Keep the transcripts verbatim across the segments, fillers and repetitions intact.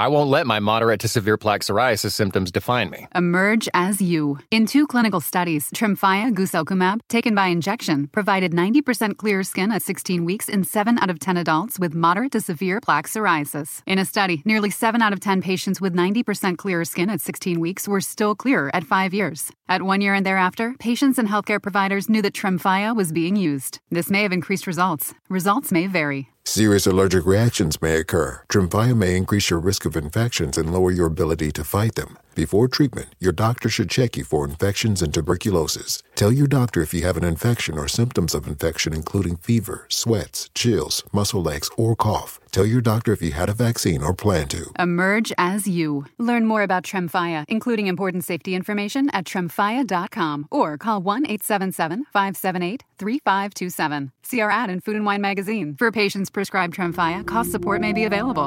I won't let my moderate to severe plaque psoriasis symptoms define me. Emerge as you. In two clinical studies, Tremfya guselkumab, taken by injection, provided ninety percent clearer skin at sixteen weeks in seven out of ten adults with moderate to severe plaque psoriasis. In a study, nearly seven out of ten patients with ninety percent clearer skin at sixteen weeks were still clearer at five years. At one year and thereafter, patients and healthcare providers knew that Tremfya was being used. This may have increased results. Results may vary. Serious allergic reactions may occur. Tremfya may increase your risk of infections and lower your ability to fight them. Before treatment, your doctor should check you for infections and tuberculosis. Tell your doctor if you have an infection or symptoms of infection, including fever, sweats, chills, muscle aches, or cough. Tell your doctor if you had a vaccine or plan to. Emerge as you. Learn more about Tremfya, including important safety information, at tremfya dot com or call one eight seven seven, five seven eight, three five two seven. See our ad in Food and Wine magazine. For patients prescribed Tremfya, cost support may be available.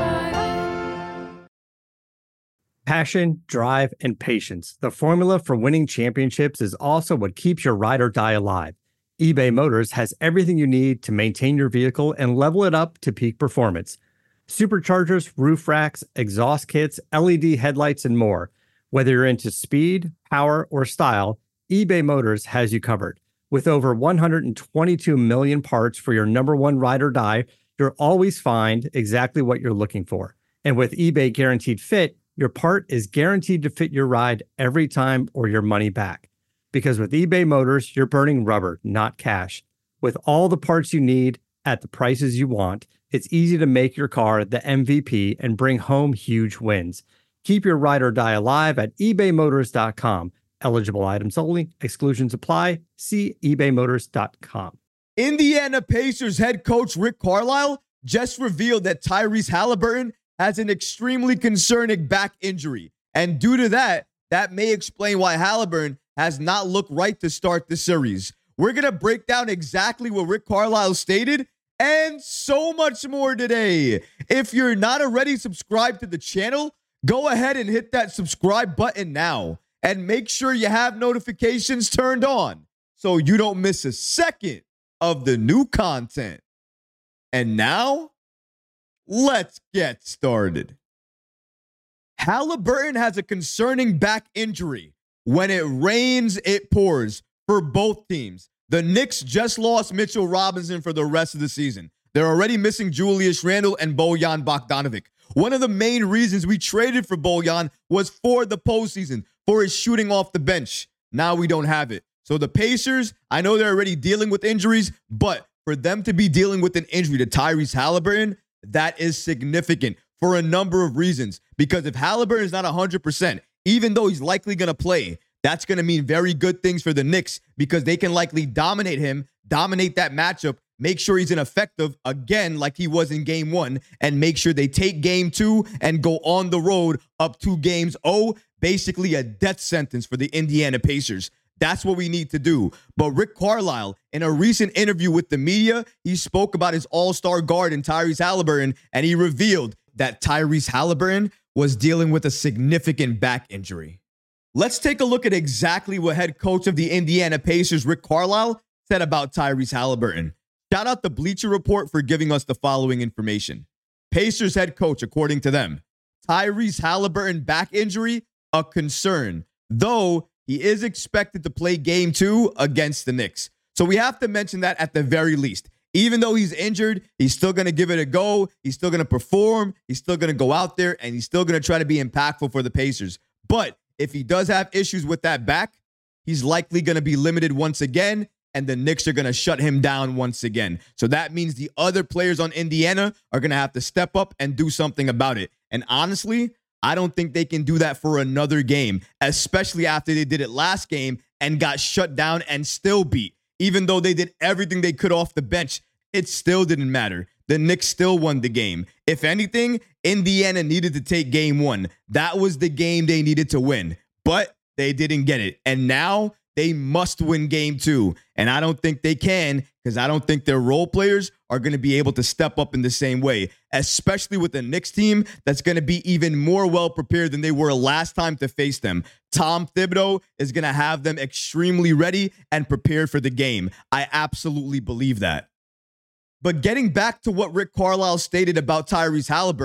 Passion, drive, and patience. The formula for winning championships is also what keeps your ride or die alive. eBay Motors has everything you need to maintain your vehicle and level it up to peak performance. Superchargers, roof racks, exhaust kits, L E D headlights, and more. Whether you're into speed, power, or style, eBay Motors has you covered. With over one hundred twenty-two million parts for your number one ride or die, you'll always find exactly what you're looking for. And with eBay Guaranteed Fit, your part is guaranteed to fit your ride every time or your money back. Because with eBay Motors, you're burning rubber, not cash. With all the parts you need at the prices you want, it's easy to make your car the M V P and bring home huge wins. Keep your ride or die alive at ebay motors dot com. Eligible items only. Exclusions apply. See ebay motors dot com. Indiana Pacers head coach Rick Carlisle just revealed that Tyrese Halliburton has an extremely concerning back injury. And due to that, that may explain why Halliburton has not looked right to start the series. We're going to break down exactly what Rick Carlisle stated and so much more today. If you're not already subscribed to the channel, go ahead and hit that subscribe button now. And make sure you have notifications turned on so you don't miss a second of the new content. And now, let's get started. Halliburton has a concerning back injury. When it rains, it pours for both teams. The Knicks just lost Mitchell Robinson for the rest of the season. They're already missing Julius Randle and Bojan Bogdanovic. One of the main reasons we traded for Bojan was for the postseason, for his shooting off the bench. Now we don't have it. So the Pacers, I know they're already dealing with injuries, but for them to be dealing with an injury to Tyrese Halliburton, that is significant for a number of reasons. Because if Halliburton is not one hundred percent, even though he's likely going to play, that's going to mean very good things for the Knicks because they can likely dominate him, dominate that matchup, make sure he's ineffective again like he was in game one, and make sure they take game two and go on the road up two games. Oh, basically a death sentence for the Indiana Pacers. That's what we need to do. But Rick Carlisle, in a recent interview with the media, he spoke about his all-star guard in Tyrese Halliburton, and he revealed that Tyrese Halliburton was dealing with a significant back injury. Let's take a look at exactly what head coach of the Indiana Pacers, Rick Carlisle, said about Tyrese Halliburton. Shout out the Bleacher Report for giving us the following information. Pacers head coach, according to them, Tyrese Halliburton back injury, a concern, though he is expected to play game two against the Knicks. So we have to mention that at the very least. Even though he's injured, he's still going to give it a go. He's still going to perform. He's still going to go out there, and he's still going to try to be impactful for the Pacers. But if he does have issues with that back, he's likely going to be limited once again, and the Knicks are going to shut him down once again. So that means the other players on Indiana are going to have to step up and do something about it. And honestly, I don't think they can do that for another game, especially after they did it last game and got shut down and still beat. Even though they did everything they could off the bench, it still didn't matter. The Knicks still won the game. If anything, Indiana needed to take game one. That was the game they needed to win, but they didn't get it. And now they must win game two. And I don't think they can because I don't think their role players are going to be able to step up in the same way, especially with the Knicks team that's going to be even more well-prepared than they were last time to face them. Tom Thibodeau is going to have them extremely ready and prepared for the game. I absolutely believe that. But getting back to what Rick Carlisle stated about Tyrese Halliburton,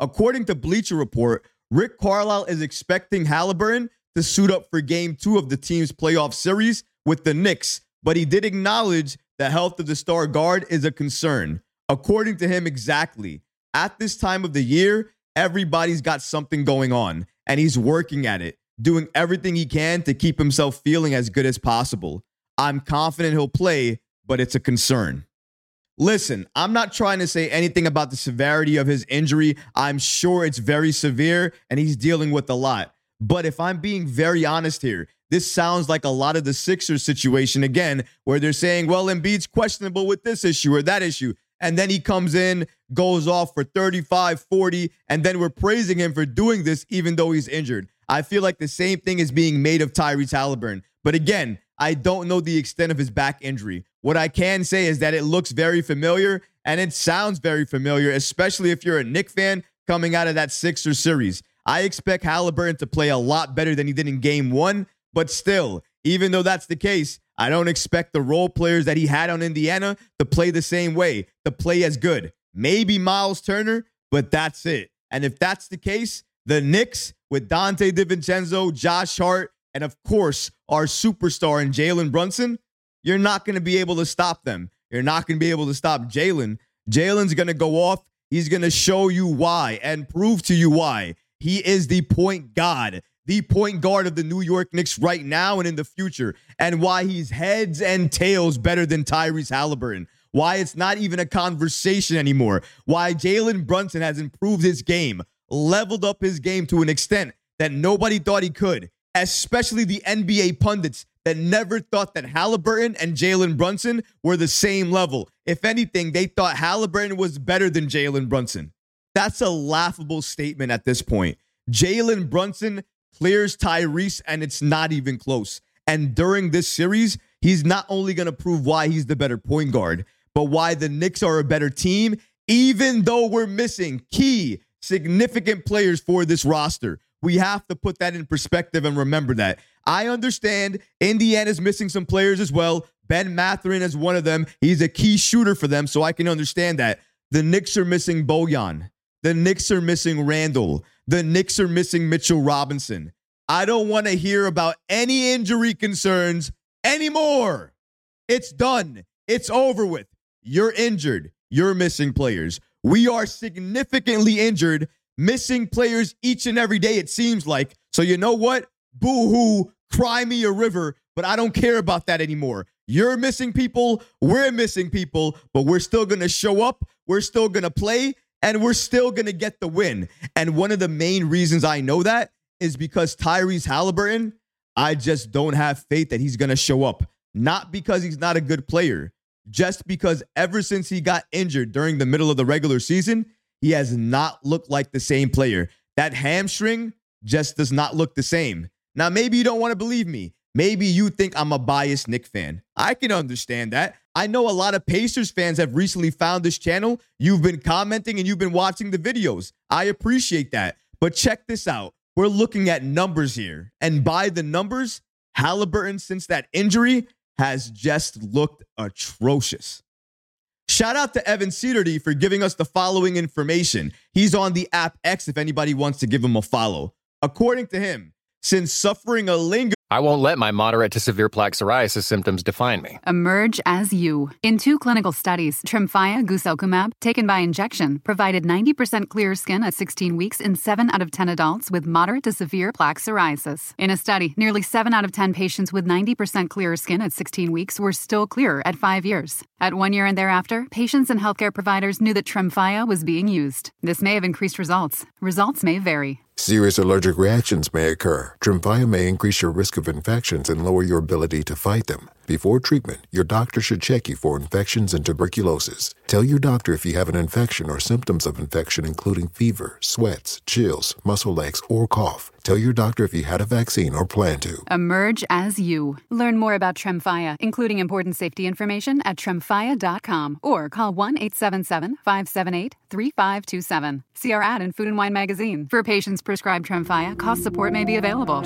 According to Bleacher Report, Rick Carlisle is expecting Haliburton to suit up for game two of the team's playoff series with the Knicks, but he did acknowledge the health of the star guard is a concern. According to him, exactly. At this time of the year, everybody's got something going on, and he's working at it, doing everything he can to keep himself feeling as good as possible. I'm confident he'll play, but it's a concern. Listen, I'm not trying to say anything about the severity of his injury. I'm sure it's very severe, and he's dealing with a lot. But if I'm being very honest here, this sounds like a lot of the Sixers situation again, where they're saying, well, Embiid's questionable with this issue or that issue. And then he comes in, goes off for thirty-five, forty, and then we're praising him for doing this even though he's injured. I feel like the same thing is being made of Tyrese Haliburton. But again, I don't know the extent of his back injury. What I can say is that it looks very familiar, and it sounds very familiar, especially if you're a Knicks fan coming out of that Sixers series. I expect Haliburton to play a lot better than he did in game one, but still, even though that's the case, I don't expect the role players that he had on Indiana to play the same way, to play as good. Maybe Miles Turner, but that's it. And if that's the case, the Knicks with Dante DiVincenzo, Josh Hart, and of course, our superstar in Jalen Brunson, you're not going to be able to stop them. You're not going to be able to stop Jalen. Jalen's going to go off. He's going to show you why and prove to you why. He is the point god, the point guard of the New York Knicks right now and in the future, and why he's heads and tails better than Tyrese Haliburton, why it's not even a conversation anymore, why Jalen Brunson has improved his game, leveled up his game to an extent that nobody thought he could, especially the N B A pundits that never thought that Haliburton and Jalen Brunson were the same level. If anything, they thought Haliburton was better than Jalen Brunson. That's a laughable statement at this point. Jalen Brunson clears Tyrese, and it's not even close. And during this series, he's not only going to prove why he's the better point guard, but why the Knicks are a better team, even though we're missing key, significant players for this roster. We have to put that in perspective and remember that. I understand Indiana's missing some players as well. Ben Mathurin is one of them. He's a key shooter for them, so I can understand that. The Knicks are missing Bojan. The Knicks are missing Randall. The Knicks are missing Mitchell Robinson. I don't want to hear about any injury concerns anymore. It's done. It's over with. You're injured. You're missing players. We are significantly injured, missing players each and every day, it seems like. So you know what? Boo-hoo, cry me a river, but I don't care about that anymore. You're missing people. We're missing people, but we're still going to show up. We're still going to play. And we're still going to get the win. And one of the main reasons I know that is because Tyrese Haliburton, I just don't have faith that he's going to show up. Not because he's not a good player, just because ever since he got injured during the middle of the regular season, he has not looked like the same player. That hamstring just does not look the same. Now, maybe you don't want to believe me. Maybe you think I'm a biased Knicks fan. I can understand that. I know a lot of Pacers fans have recently found this channel. You've been commenting and you've been watching the videos. I appreciate that. But check this out. We're looking at numbers here. And by the numbers, Haliburton, since that injury, has just looked atrocious. Shout out to Evan Cedardy for giving us the following information. He's on the app X if anybody wants to give him a follow. According to him, since suffering a lingering I won't let my moderate to severe plaque psoriasis symptoms define me. Emerge as you. In two clinical studies, Tremfya guselkumab, taken by injection, provided ninety percent clearer skin at sixteen weeks in seven out of ten adults with moderate to severe plaque psoriasis. In a study, nearly seven out of ten patients with ninety percent clearer skin at sixteen weeks were still clearer at five years. At one year and thereafter, patients and healthcare providers knew that Tremfya was being used. This may have increased results. Results may vary. Serious allergic reactions may occur. Tremfya may increase your risk of infections and lower your ability to fight them. Before treatment, your doctor should check you for infections and tuberculosis. Tell your doctor if you have an infection or symptoms of infection, including fever, sweats, chills, muscle aches, or cough. Tell your doctor if you had a vaccine or plan to. Emerge as you. Learn more about Tremfya, including important safety information at tremfya dot com or call one eight seven seven, five seven eight, three five two seven. See our ad in Food and Wine magazine. For patients prescribed Tremfya, cost support may be available.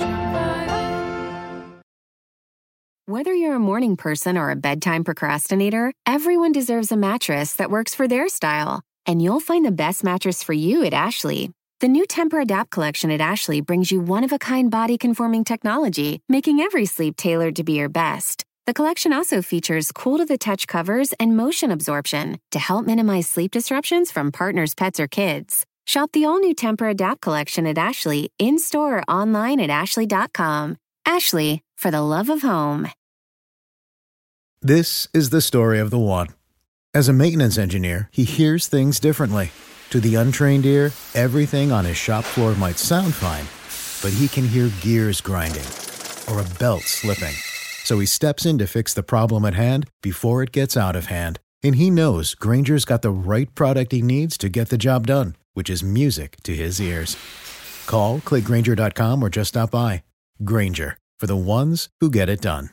Whether you're a morning person or a bedtime procrastinator, everyone deserves a mattress that works for their style. and you'll find the best mattress for you at Ashley. The new Temper-Adapt collection at Ashley brings you one-of-a-kind body-conforming technology, making every sleep tailored to be your best. The collection also features cool-to-the-touch covers and motion absorption to help minimize sleep disruptions from partners, pets, or kids. Shop the all-new Temper-Adapt collection at Ashley, in-store or online at ashley dot com. Ashley, for the love of home. This is the story of the one. As a maintenance engineer, he hears things differently. To the untrained ear, everything on his shop floor might sound fine, but he can hear gears grinding or a belt slipping. So he steps in to fix the problem at hand before it gets out of hand. And he knows Grainger's got the right product he needs to get the job done, which is music to his ears. Call, click Grainger dot com, or just stop by. Grainger, for the ones who get it done.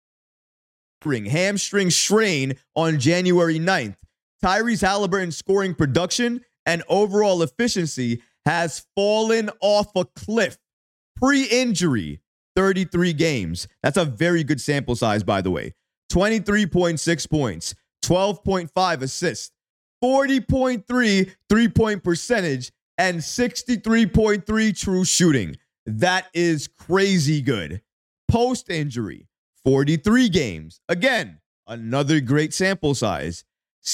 Hamstring strain on January ninth. Tyrese Halliburton's scoring production and overall efficiency has fallen off a cliff. Pre-injury, thirty-three games. That's a very good sample size, by the way. twenty-three point six points, twelve point five assists, forty point three three-point percentage, and sixty-three point three true shooting. That is crazy good. Post-injury, forty-three games. Again, another great sample size.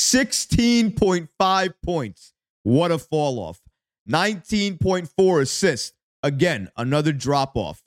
sixteen point five points. What a fall off. nineteen point four assists. Again, another drop off.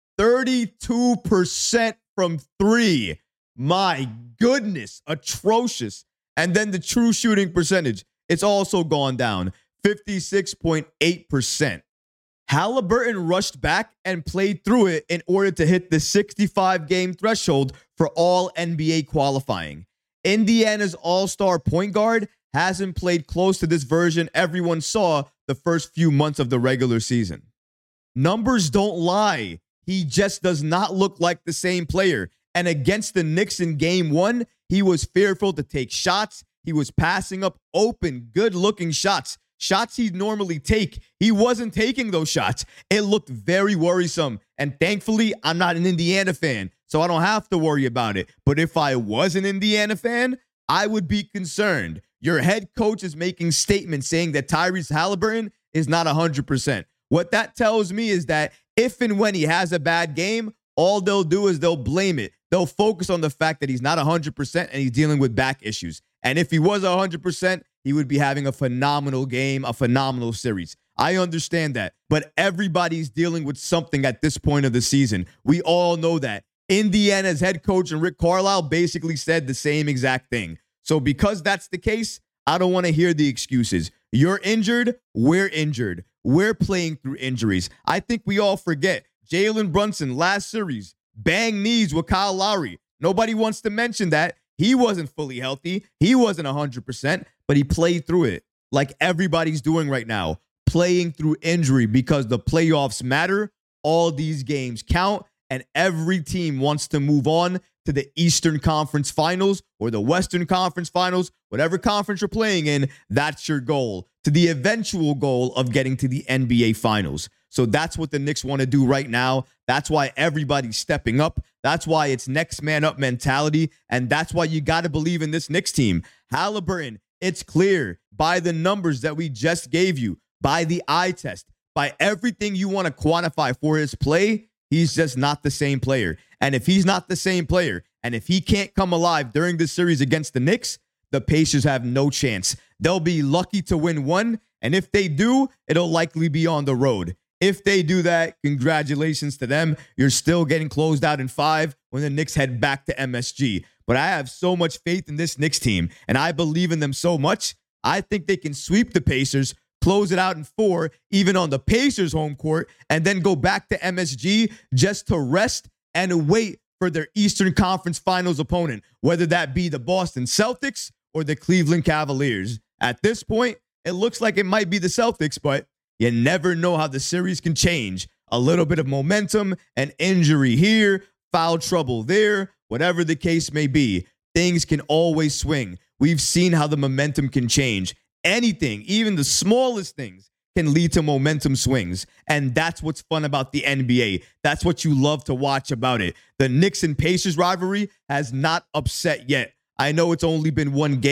thirty-two percent from three. My goodness, atrocious. And then the true shooting percentage, it's also gone down. fifty-six point eight percent. Halliburton rushed back and played through it in order to hit the sixty-five game threshold for all N B A qualifying. Indiana's all-star point guard hasn't played close to this version everyone saw the first few months of the regular season. Numbers don't lie. He just does not look like the same player. And against the Knicks in game one, he was fearful to take shots. He was passing up open, good-looking shots. Shots he'd normally take. He wasn't taking those shots. It looked very worrisome. And thankfully, I'm not an Indiana fan, so I don't have to worry about it. But if I was an Indiana fan, I would be concerned. Your head coach is making statements saying that Tyrese Halliburton is not one hundred percent. What that tells me is that if and when he has a bad game, all they'll do is they'll blame it. They'll focus on the fact that he's not one hundred percent and he's dealing with back issues. And if he was one hundred percent, he would be having a phenomenal game, a phenomenal series. I understand that. But everybody's dealing with something at this point of the season. We all know that. Indiana's head coach and Rick Carlisle basically said the same exact thing. So because that's the case, I don't want to hear the excuses. You're injured. We're injured. We're playing through injuries. I think we all forget. Jalen Brunson, last series, bang knees with Kyle Lowry. Nobody wants to mention that. He wasn't fully healthy. He wasn't one hundred percent, but he played through it like everybody's doing right now, playing through injury because the playoffs matter. All these games count, and every team wants to move on to the Eastern Conference Finals or the Western Conference Finals, whatever conference you're playing in, that's your goal, to the eventual goal of getting to the N B A Finals. So that's what the Knicks want to do right now. That's why everybody's stepping up. That's why it's next man up mentality. And that's why you got to believe in this Knicks team. Halliburton, it's clear by the numbers that we just gave you, by the eye test, by everything you want to quantify for his play, he's just not the same player. And if he's not the same player, and if he can't come alive during this series against the Knicks, the Pacers have no chance. They'll be lucky to win one. And if they do, it'll likely be on the road. If they do that, congratulations to them. You're still getting closed out in five when the Knicks head back to M S G. But I have so much faith in this Knicks team, and I believe in them so much. I think they can sweep the Pacers, close it out in four, even on the Pacers' home court, and then go back to M S G just to rest and wait for their Eastern Conference Finals opponent, whether that be the Boston Celtics or the Cleveland Cavaliers. At this point, it looks like it might be the Celtics, but you never know how the series can change. A little bit of momentum, an injury here, foul trouble there, whatever the case may be, things can always swing. We've seen how the momentum can change. Anything, even the smallest things, can lead to momentum swings. And that's what's fun about the N B A. That's what you love to watch about it. The Knicks and Pacers rivalry has not upset yet. I know it's only been one game,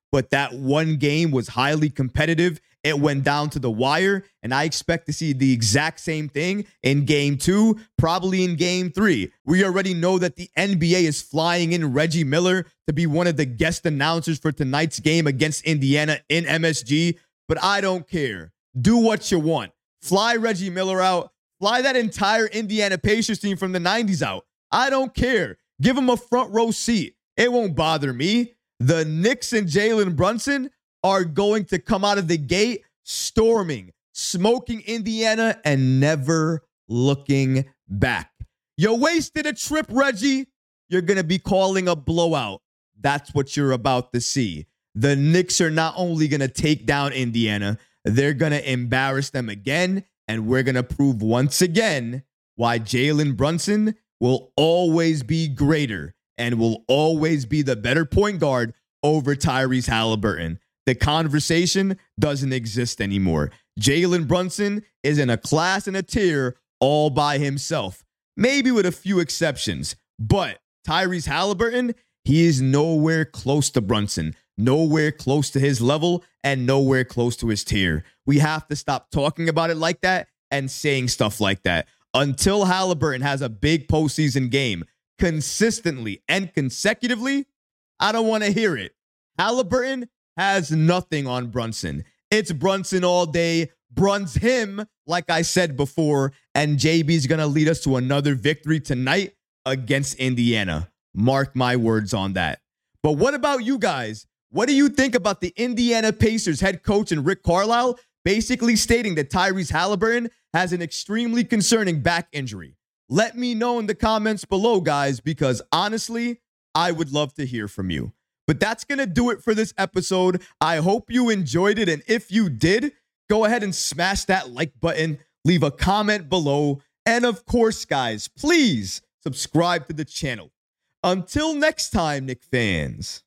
but that one game was highly competitive. It went down to the wire, and I expect to see the exact same thing in game two, probably in game three. We already know that the N B A is flying in Reggie Miller to be one of the guest announcers for tonight's game against Indiana in M S G, but I don't care. Do what you want. Fly Reggie Miller out. Fly that entire Indiana Pacers team from the nineties out. I don't care. Give them a front row seat. It won't bother me. The Knicks and Jalen Brunson are going to come out of the gate storming, smoking Indiana, and never looking back. You wasted a trip, Reggie. You're going to be calling a blowout. That's what you're about to see. The Knicks are not only going to take down Indiana, they're going to embarrass them again, and we're going to prove once again why Jalen Brunson will always be greater and will always be the better point guard over Tyrese Halliburton. The conversation doesn't exist anymore. Jalen Brunson is in a class and a tier all by himself, maybe with a few exceptions. But Tyrese Halliburton, he is nowhere close to Brunson, nowhere close to his level, and nowhere close to his tier. We have to stop talking about it like that and saying stuff like that. Until Halliburton has a big postseason game consistently and consecutively, I don't want to hear it. Halliburton has nothing on Brunson. It's Brunson all day. Bruns him, like I said before, and J B's going to lead us to another victory tonight against Indiana. Mark my words on that. But what about you guys? What do you think about the Indiana Pacers head coach and Rick Carlisle basically stating that Tyrese Halliburton has an extremely concerning back injury? Let me know in the comments below, guys, because honestly, I would love to hear from you. But that's going to do it for this episode. I hope you enjoyed it. And if you did, go ahead and smash that like button, leave a comment below. And of course, guys, please subscribe to the channel. Until next time, Knick fans.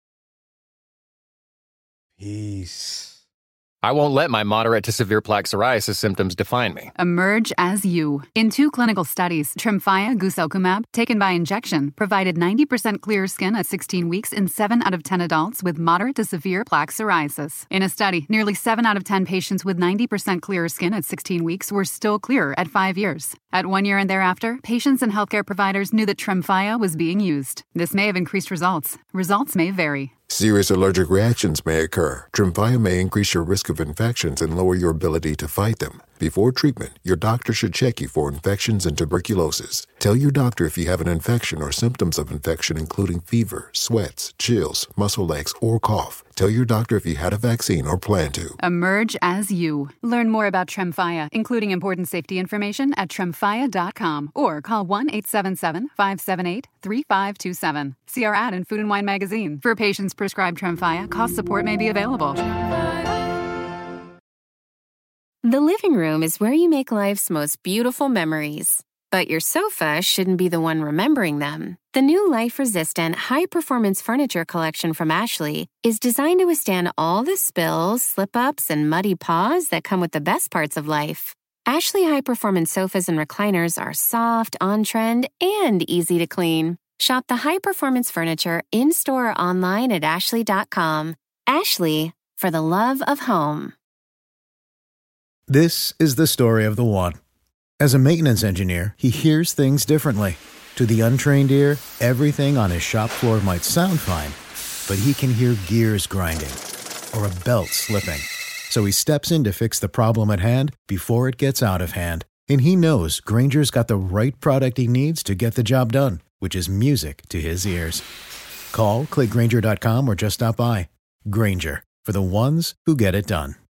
Peace. I won't let my moderate to severe plaque psoriasis symptoms define me. Emerge as you. In two clinical studies, Tremfya guselkumab, taken by injection, provided ninety percent clearer skin at sixteen weeks in seven out of ten adults with moderate to severe plaque psoriasis. In a study, nearly seven out of ten patients with ninety percent clearer skin at sixteen weeks were still clearer at five years. At one year and thereafter, patients and healthcare providers knew that Tremfya was being used. This may have increased results. Results may vary. Serious allergic reactions may occur. Tremfya may increase your risk of infections and lower your ability to fight them. Before treatment, your doctor should check you for infections and tuberculosis. Tell your doctor if you have an infection or symptoms of infection, including fever, sweats, chills, muscle aches, or cough. Tell your doctor if you had a vaccine or plan to. Emerge as you. Learn more about Tremfya, including important safety information, at tremfya dot com or call one eight seven seven, five seven eight, three five two seven. See our ad in Food and Wine magazine. For patients prescribed Tremfya, cost support may be available. The living room is where you make life's most beautiful memories. But your sofa shouldn't be the one remembering them. The new life-resistant, high-performance furniture collection from Ashley is designed to withstand all the spills, slip-ups, and muddy paws that come with the best parts of life. Ashley high-performance sofas and recliners are soft, on-trend, and easy to clean. Shop the high-performance furniture in-store or online at ashley dot com. Ashley, for the love of home. This is the story of the one. As a maintenance engineer, he hears things differently. To the untrained ear, everything on his shop floor might sound fine, but he can hear gears grinding or a belt slipping. So he steps in to fix the problem at hand before it gets out of hand. And he knows Grainger's got the right product he needs to get the job done, which is music to his ears. Call, click Grainger dot com, or just stop by. Grainger, for the ones who get it done.